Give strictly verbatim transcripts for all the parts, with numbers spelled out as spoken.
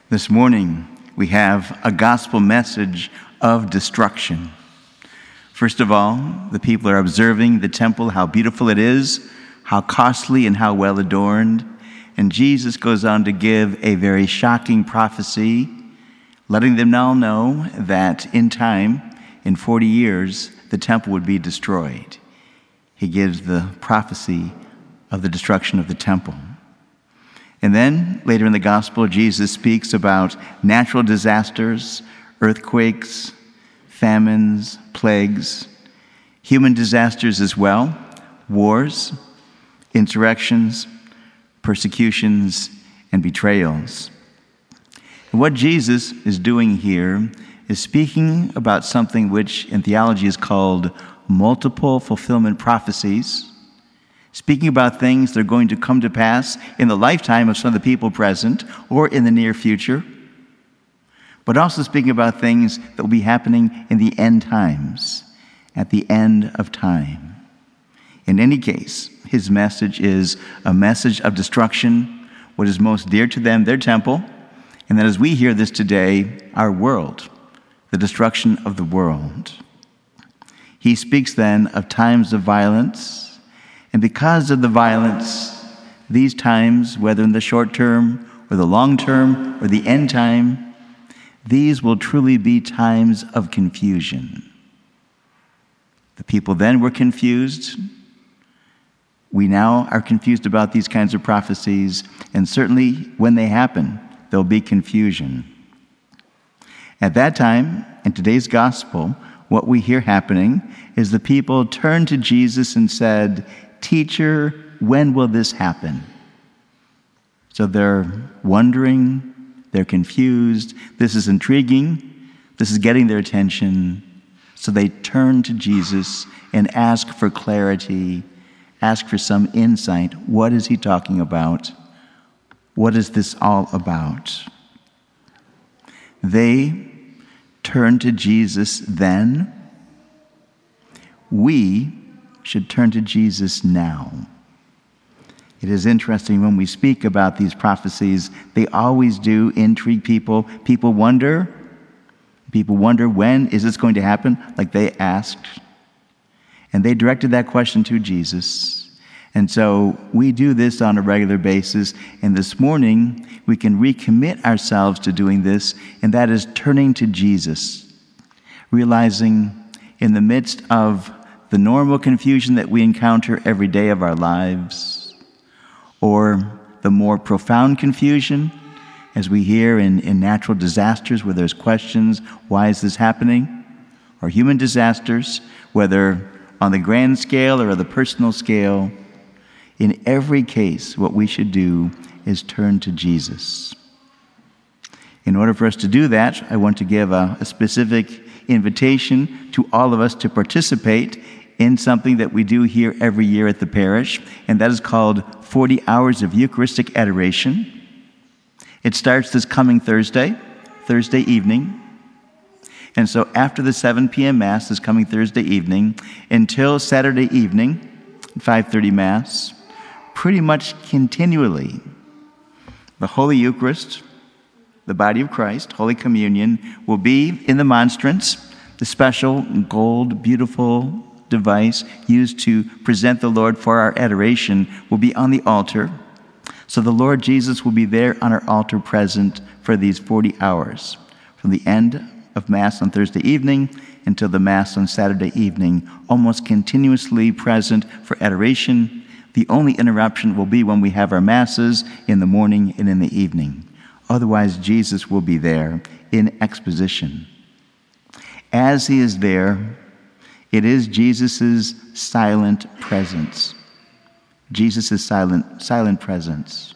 This morning, we have a gospel message of destruction. First of all, the people are observing the temple, how beautiful it is, how costly and how well adorned. And Jesus goes on to give a very shocking prophecy, letting them all know that in time, in forty years, the temple would be destroyed. He gives the prophecy of the destruction of the temple. And then, later in the gospel, Jesus speaks about natural disasters, earthquakes, famines, plagues, human disasters as well, wars, insurrections, persecutions, and betrayals. And what Jesus is doing here is speaking about something which in theology is called multiple fulfillment prophecies, speaking about things that are going to come to pass in the lifetime of some of the people present or in the near future, but also speaking about things that will be happening in the end times, at the end of time. In any case, his message is a message of destruction, what is most dear to them, their temple, and that as we hear this today, our world, the destruction of the world. He speaks then of times of violence, and because of the violence, these times, whether in the short term or the long term or the end time, these will truly be times of confusion. The people then were confused. We now are confused about these kinds of prophecies, and certainly when they happen, there'll be confusion. At that time, in today's gospel, what we hear happening is the people turned to Jesus and said, "Teacher, when will this happen?" So they're wondering, they're confused, this is intriguing, this is getting their attention. So they turn to Jesus and ask for clarity, ask for some insight. What is he talking about? What is this all about? They turn to Jesus then. We should turn to Jesus now. It is interesting when we speak about these prophecies, they always do intrigue people. People wonder, people wonder when is this going to happen, like they asked. And they directed that question to Jesus. And so we do this on a regular basis. And this morning, we can recommit ourselves to doing this, and that is turning to Jesus, realizing in the midst of the normal confusion that we encounter every day of our lives, or the more profound confusion, as we hear in, in natural disasters where there's questions, why is this happening? Or human disasters, whether on the grand scale or the personal scale. In every case, what we should do is turn to Jesus. In order for us to do that, I want to give a, a specific invitation to all of us to participate in something that we do here every year at the parish, and that is called forty hours of Eucharistic Adoration. It starts this coming Thursday, Thursday evening. And so after the seven p.m. Mass this coming Thursday evening, until Saturday evening, five thirty Mass, pretty much continually, the Holy Eucharist, the body of Christ, Holy Communion, will be in the monstrance, the special gold, beautiful device used to present the Lord for our adoration will be on the altar. So the Lord Jesus will be there on our altar present for these forty hours, from the end of Mass on Thursday evening until the Mass on Saturday evening, almost continuously present for adoration. The only interruption will be when we have our Masses in the morning and in the evening. Otherwise, Jesus will be there in exposition. As he is there, it is Jesus' silent presence. Jesus' silent, silent presence.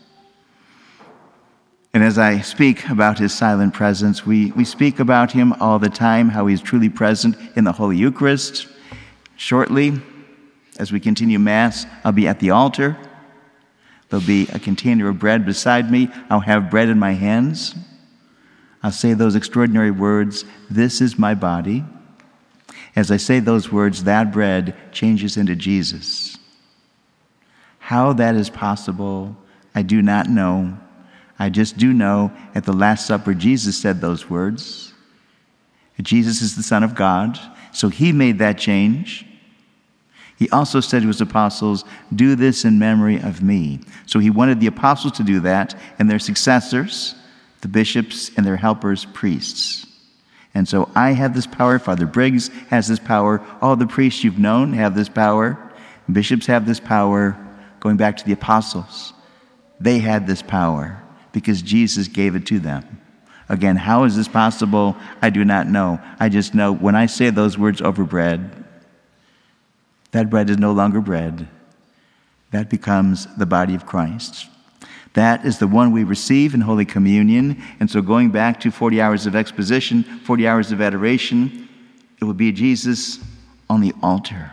And as I speak about his silent presence, we, we speak about him all the time, how he's truly present in the Holy Eucharist. Shortly, as we continue Mass, I'll be at the altar. There'll be a container of bread beside me. I'll have bread in my hands. I'll say those extraordinary words, "This is my body." As I say those words, that bread changes into Jesus. How that is possible, I do not know. I just do know at the Last Supper, Jesus said those words. Jesus is the Son of God, so he made that change. He also said to his apostles, do this in memory of me. So he wanted the apostles to do that, and their successors, the bishops and their helpers, priests. And so I have this power, Father Briggs has this power, all the priests you've known have this power, bishops have this power, going back to the apostles. They had this power because Jesus gave it to them. Again, how is this possible? I do not know. I just know when I say those words over bread, that bread is no longer bread. That becomes the body of Christ. That is the one we receive in Holy Communion. And so going back to forty hours of exposition, forty hours of adoration, it will be Jesus on the altar.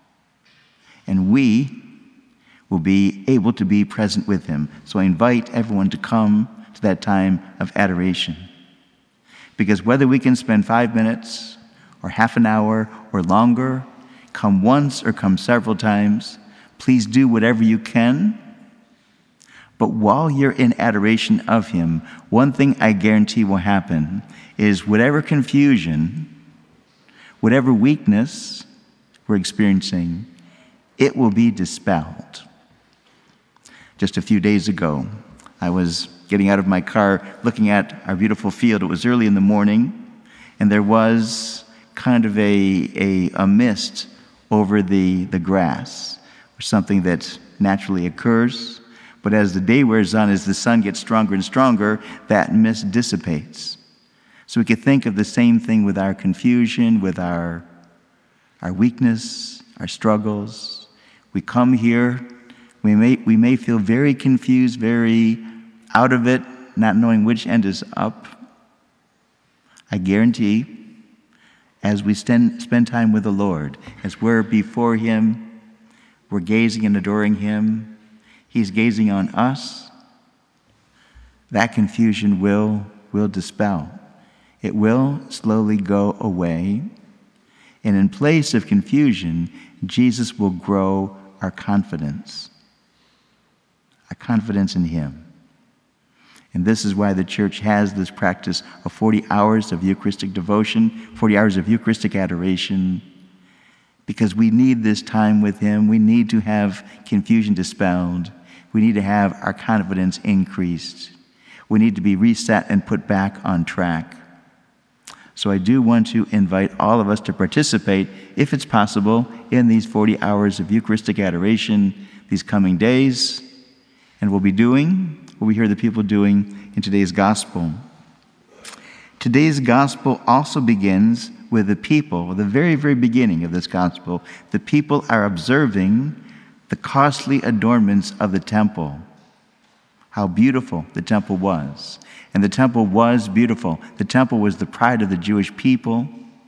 And we will be able to be present with him. So I invite everyone to come to that time of adoration. Because whether we can spend five minutes or half an hour or longer, come once or come several times, please do whatever you can. But while you're in adoration of him, one thing I guarantee will happen is whatever confusion, whatever weakness we're experiencing, it will be dispelled. Just a few days ago, I was getting out of my car, looking at our beautiful field. It was early in the morning, and there was kind of a, a, a mist over the, the grass, or something that naturally occurs. But as the day wears on, as the sun gets stronger and stronger, that mist dissipates. So we could think of the same thing with our confusion, with our, our weakness, our struggles. We come here, we may, we may feel very confused, very out of it, not knowing which end is up. I guarantee, as we spend, spend time with the Lord, as we're before him, we're gazing and adoring him, he's gazing on us, that confusion will, will dispel. It will slowly go away. And in place of confusion, Jesus will grow our confidence, our confidence in him. And this is why the church has this practice of forty hours of Eucharistic devotion, forty hours of Eucharistic adoration, because we need this time with him. We need to have confusion dispelled. We need to have our confidence increased. We need to be reset and put back on track. So I do want to invite all of us to participate, if it's possible, in these forty hours of Eucharistic adoration these coming days. And we'll be doing what we hear the people doing in today's gospel. Today's gospel also begins with the people, the very, very beginning of this gospel. The people are observing the costly adornments of the temple, how beautiful the temple was. And the temple was beautiful. The temple was the pride of the Jewish people.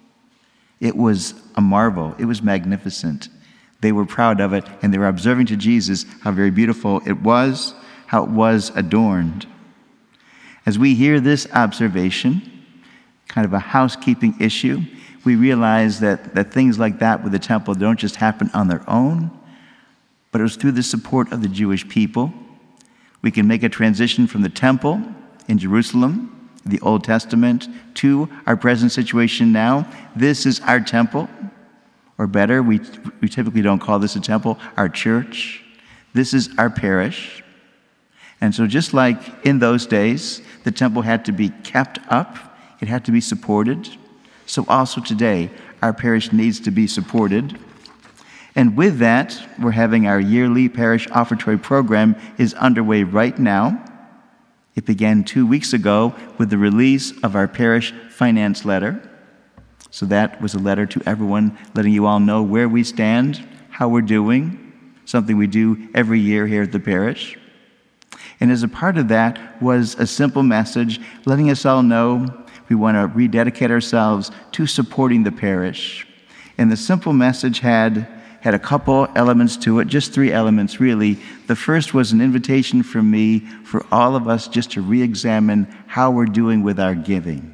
It was a marvel. It was magnificent. They were proud of it, and they were observing to Jesus how very beautiful it was, how it was adorned. As we hear this observation, kind of a housekeeping issue, we realize that, that things like that with the temple don't just happen on their own, but it was through the support of the Jewish people. We can make a transition from the temple in Jerusalem, the Old Testament, to our present situation now. This is our temple, or better, we, we typically don't call this a temple, our church. This is our parish. And so just like in those days, the temple had to be kept up, it had to be supported. So also today, our parish needs to be supported. And with that, we're having our yearly parish offertory program is underway right now. It began two weeks ago with the release of our parish finance letter. So that was a letter to everyone, letting you all know where we stand, how we're doing, something we do every year here at the parish. And as a part of that was a simple message letting us all know we want to rededicate ourselves to supporting the parish. And the simple message had, had a couple elements to it, just three elements really. The first was an invitation from me for all of us just to re-examine how we're doing with our giving.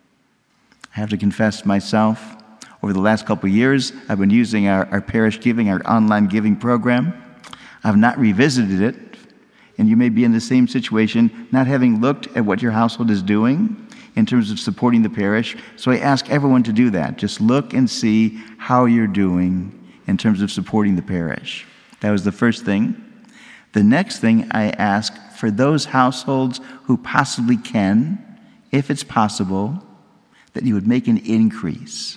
I have to confess myself, over the last couple of years, I've been using our, our parish giving, our online giving program. I've not revisited it. And you may be in the same situation, not having looked at what your household is doing in terms of supporting the parish. So I ask everyone to do that. Just look and see how you're doing in terms of supporting the parish. That was the first thing. The next thing I ask, for those households who possibly can, if it's possible, that you would make an increase.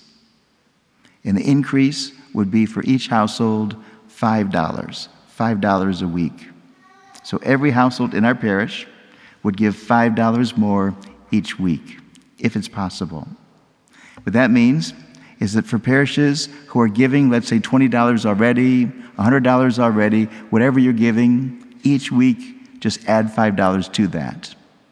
And the increase would be for each household five dollars, five dollars a week. So every household in our parish would give five dollars more each week, if it's possible. What that means is that for parishes who are giving, let's say twenty dollars already, one hundred dollars already, whatever you're giving, each week, just add five dollars to that.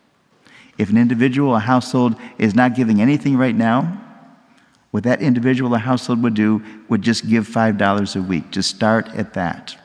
If an individual, a household, is not giving anything right now, what that individual or household would do would just give five dollars a week. Just start at that.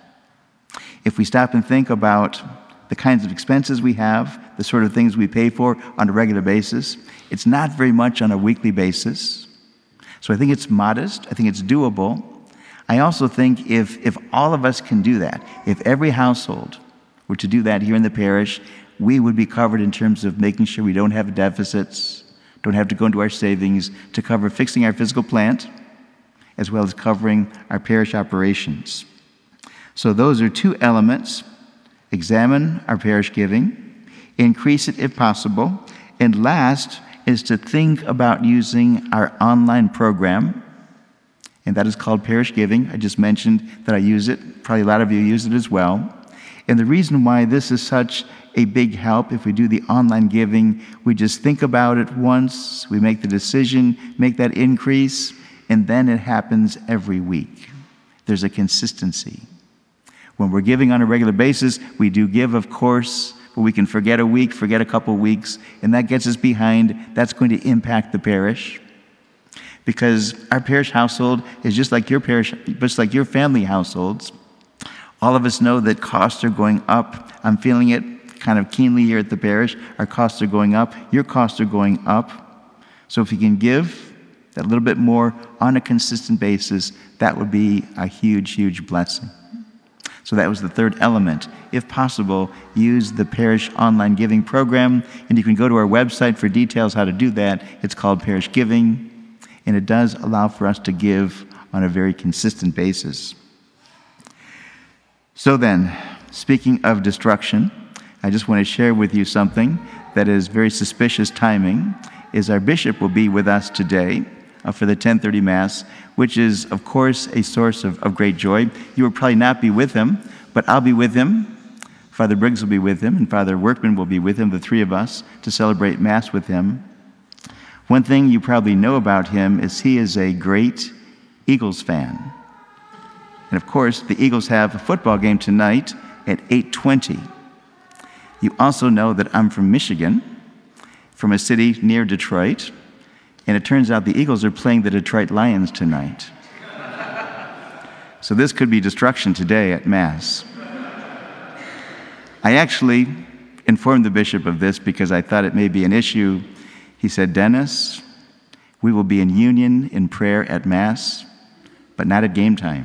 If we stop and think about the kinds of expenses we have, the sort of things we pay for on a regular basis, it's not very much on a weekly basis. So I think it's modest. I think it's doable. I also think if, if all of us can do that, if every household were to do that here in the parish, we would be covered in terms of making sure we don't have deficits, don't have to go into our savings to cover fixing our physical plant, as well as covering our parish operations. So those are two elements. Examine our parish giving, increase it if possible, and last is to think about using our online program, and that is called Parish Giving. I just mentioned that I use it. Probably a lot of you use it as well. And the reason why this is such a big help, if we do the online giving, we just think about it once, we make the decision, make that increase, and then it happens every week. There's a consistency. When we're giving on a regular basis, we do give, of course, but we can forget a week, forget a couple weeks, and that gets us behind. That's going to impact the parish. Because our parish household is just like your parish, just like your family households. All of us know that costs are going up. I'm feeling it kind of keenly here at the parish. Our costs are going up. Your costs are going up. So if you can give that little bit more on a consistent basis, that would be a huge, huge blessing. So that was the third element. If possible, use the parish online giving program, and you can go to our website for details how to do that. It's called Parish Giving, and it does allow for us to give on a very consistent basis. So then, speaking of destruction, I just want to share with you something that is very suspicious timing, is our bishop will be with us today uh, for the ten thirty Mass, which is, of course, a source of, of great joy. You will probably not be with him, but I'll be with him. Father Briggs will be with him, and Father Workman will be with him, the three of us, to celebrate Mass with him. One thing you probably know about him is he is a great Eagles fan. And of course, the Eagles have a football game tonight at eight twenty. You also know that I'm from Michigan, from a city near Detroit, and it turns out the Eagles are playing the Detroit Lions tonight. So this could be destruction today at Mass. I actually informed the bishop of this because I thought it may be an issue. He said, "Dennis, we will be in union in prayer at Mass, but not at game time."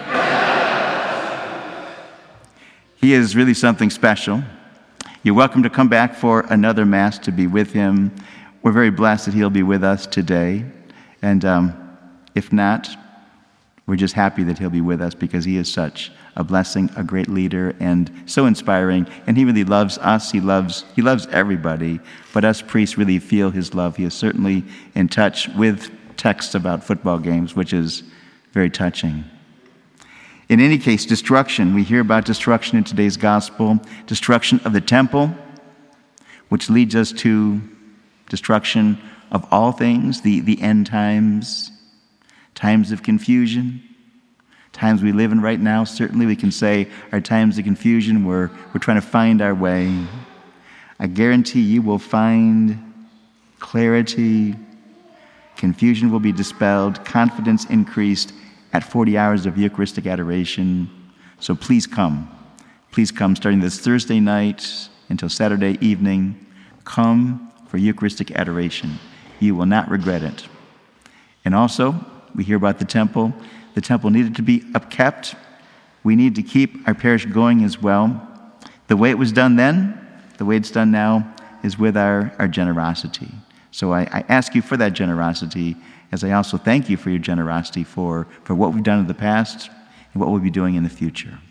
He is really something special. You're welcome to come back for another Mass to be with him. We're very blessed that he'll be with us today. And um, if not, we're just happy that he'll be with us because he is such a blessing, a great leader, and so inspiring. And he really loves us. He loves, he loves everybody. But us priests really feel his love. He is certainly in touch with texts about football games, which is very touching. In any case, destruction. We hear about destruction in today's gospel. Destruction of the temple, which leads us to destruction of all things, the, the end times, times of confusion, times we live in right now. Certainly we can say are times of confusion where we're trying to find our way. I guarantee you will find clarity, confusion will be dispelled, confidence increased at forty hours of Eucharistic adoration. So please come. Please come starting this Thursday night until Saturday evening. Come for Eucharistic adoration. You will not regret it. And also, we hear about the temple. The temple needed to be upkept. We need to keep our parish going as well. the way it was done then, the way it's done now, is with our, our generosity. So I, I ask you for that generosity, as I also thank you for your generosity for, for what we've done in the past and what we'll be doing in the future.